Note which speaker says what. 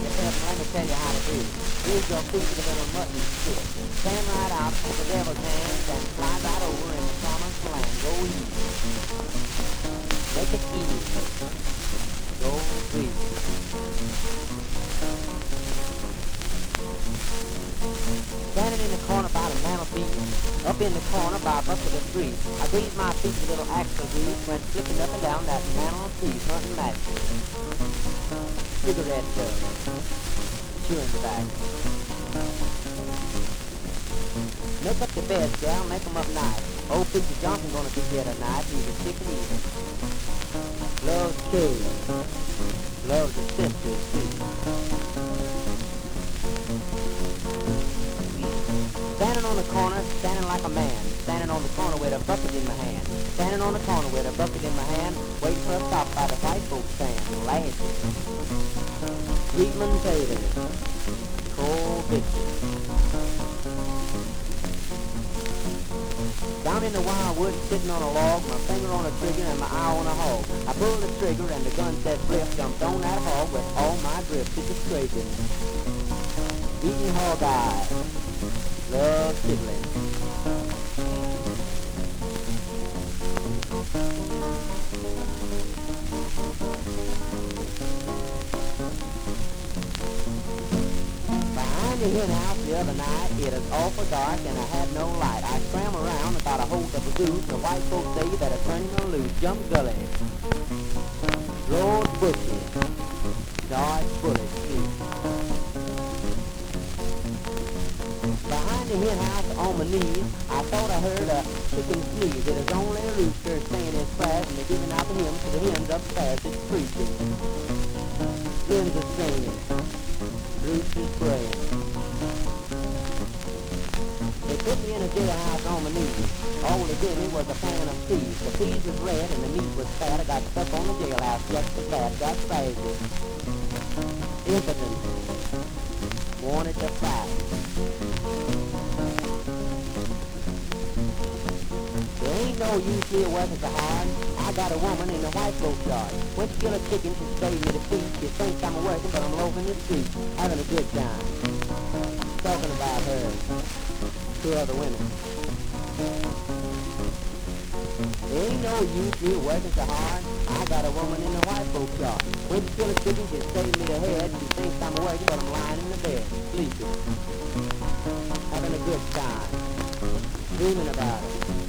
Speaker 1: Let me tell you how to do it. Here's your piece of little mutton stick. Stand right out for the devil's hands and slide right over in the promised land. Go easy. Make it easy. Go easy. Standing in the corner by the mantelpiece, up in the corner by a bucket of trees, I greased my feet with a little axle grease, went flicking up and down that mantelpiece, hunting matches. Cigarette chewing tobacco. Make up your bed, gal, make 'em up nice. Old Peter Johnson gonna be here tonight, he's a sick and evil. Loves kids, loves the sisters too. Standing on the corner, standing like a man. Standing on the corner with a bucket in my hand. Standing on the corner with a bucket in my hand, waiting for a stop by the white folks stand. Laughing. Sweetman Taylor. Cold bitches. Down in the wild woods, sitting on a log, my finger on a trigger and my eye on a hog. I pulled the trigger and the gun said grip, jumped on that hog with all my grip. It's a scraping. Eating hog eye. Love tickling. Behind the hen house the other night, it was awful dark and I had no light. I swam around and got a hold of a goose. The white folks say you better turn him loose. Jump gully. Road bushy. Dodge bullets too. Behind the hen house on my knees, I thought I heard a chicken sneeze. It was only a rooster saying his prayers and they're giving out the hymns to the hens upstairs. It's preaching. Hens are singing. Roosters praying. They put me in a jailhouse on my knees. All they gave me was a pan of peas. The peas was red and the meat was fat. I got stuck on the jailhouse just as bad. Got spasms. Impotent. Wanted to fight. There ain't no use here working so hard. I got a woman in the white folks yard. When she kill a chicken, she save me the feet. She thinks I'm working, but I'm loafing the street, having a good time. Talking about her to other women. There ain't no use here working so hard. I got a woman in the white folks yard. When she kill a chicken, she save me the head. She thinks I'm working, but I'm lying in the bed, sleeping, having a good time, dreaming about it.